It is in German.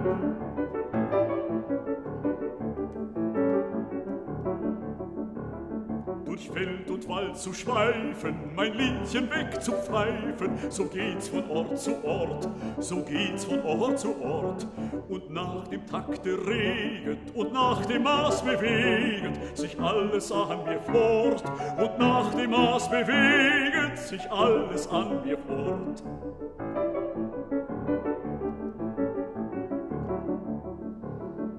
Durch Feld und Wald zu schweifen, mein Liedchen wegzupfeifen, so geht's von Ort zu Ort, so geht's von Ort zu Ort. Und nach dem Takte regend und nach dem Maß bewegend sich alles an mir fort. Und nach dem Maß bewegend sich alles an mir fort.